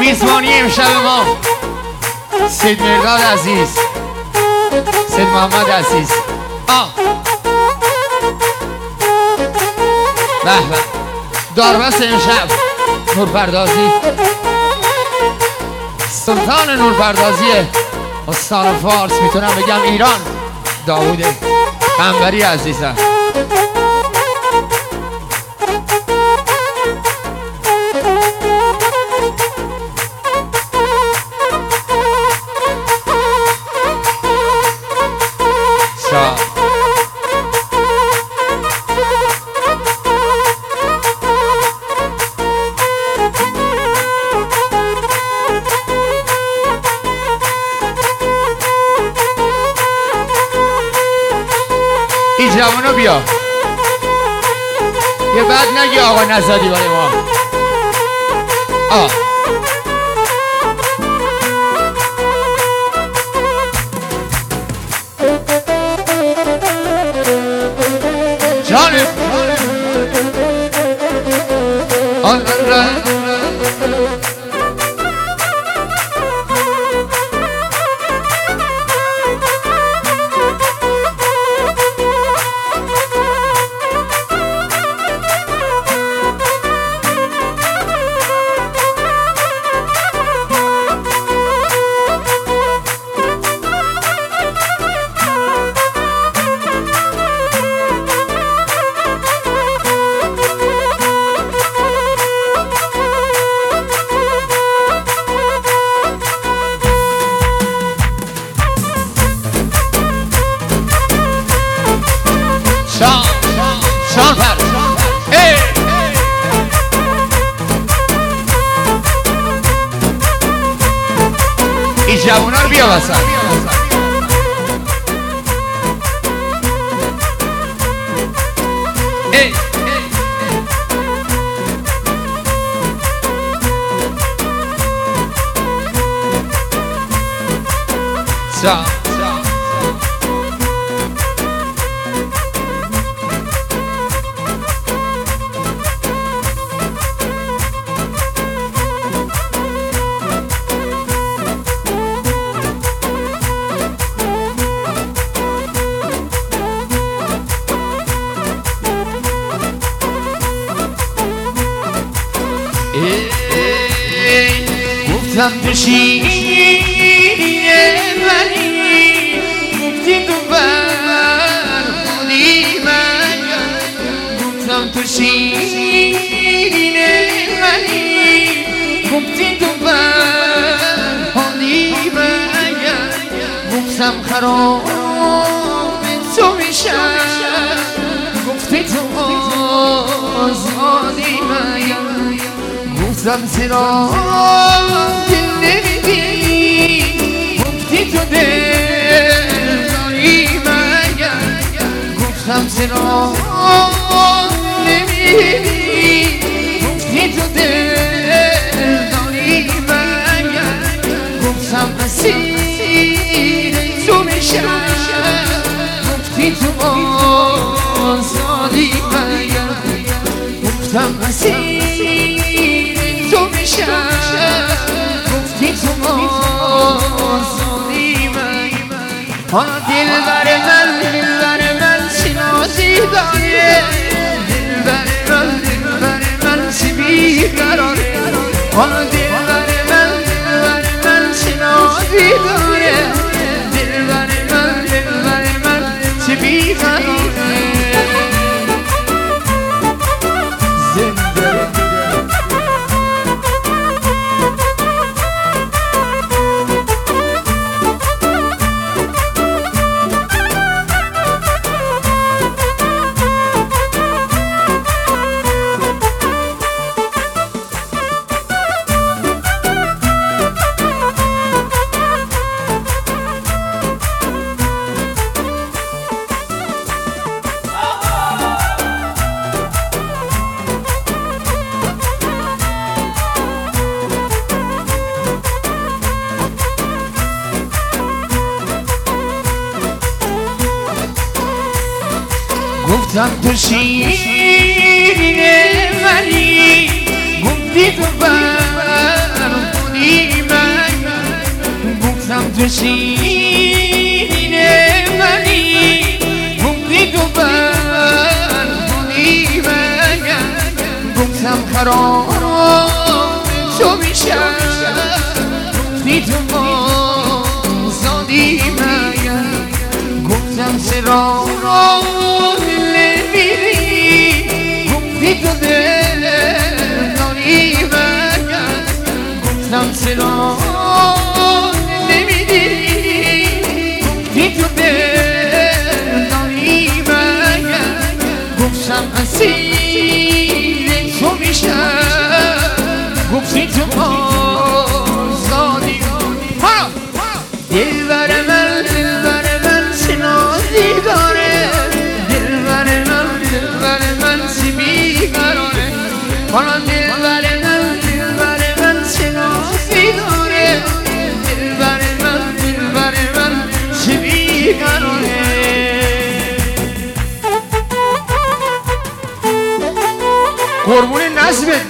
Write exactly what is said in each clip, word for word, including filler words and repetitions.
میزبانی امشب ما سید مرداد عزیز، سید محمد عزیز. آه به به داربست امشب نورپردازی، سلطان نورپردازی استان فارس، میتونم بگم ایران، داوود قنبری عزیزم. این جوانو بیا یه بعد نگی آقا نزدی برای ما. آه جانب آن شان شان پر ای این جوونا رو بیا وسط. ای شان گفتم تو شیرین منی، گفتی تو فرمونی من، گفتم تو شیرین منی، گفتی تو فرمونی من، گفتم خراب تو میشم، گفتی تو آزادی من، گفتم چرا دل نمیدی، گفتی تو دل داری مگر، گفتم چرا نمیدی، گفتی تو دل داری مگر، گفتم اسیر تو میشم، گفتی تو آزادی مگر، گفتم اسیر تو میشم، گفتی تو آزادی من. حالا دلبر من دلبر من چی نازی داره، دلبر من دلبر من چی بیقراره، حالا دلبر من دلبر من چی نازی داره، دلبر من دلبر من چی بیقراره. گفتم تو شیرین منی، گفتی تو فرمونی زانی من گفتم تو سینه منی موندی تو بردانی من گفتم خراب تو میشم گفتی تو زانی من گفتم چرا نمیری گفتی تو دل داری من گفتم چرا نمیری گفتی تو دل داری من گفتم اسیر تو میشم گفتی تو آزادی دلبر من دلبر من سنازی داره دلبر من دلبر من سی بیقراره حالا دلبر من دلبر من سنازی داره دلبر من دلبر من سی بیقراره قربون نظمت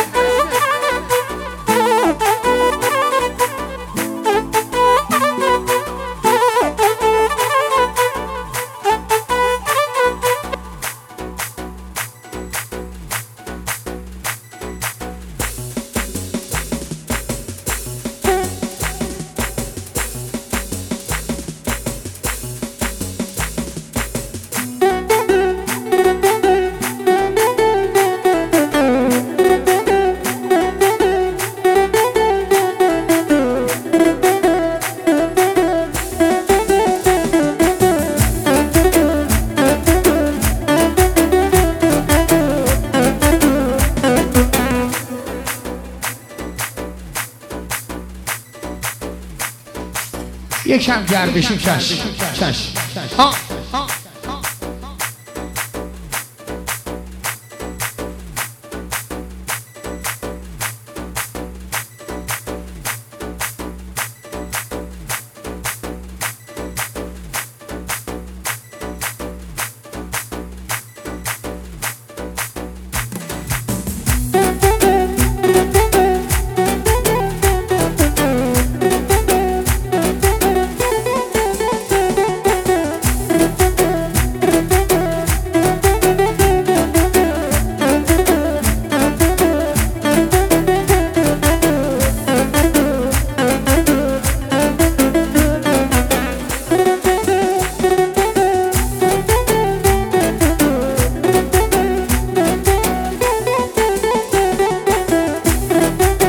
یکم گردشیم چش چش ها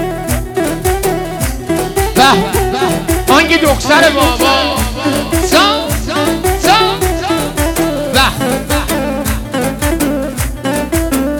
آنگه دختر بابا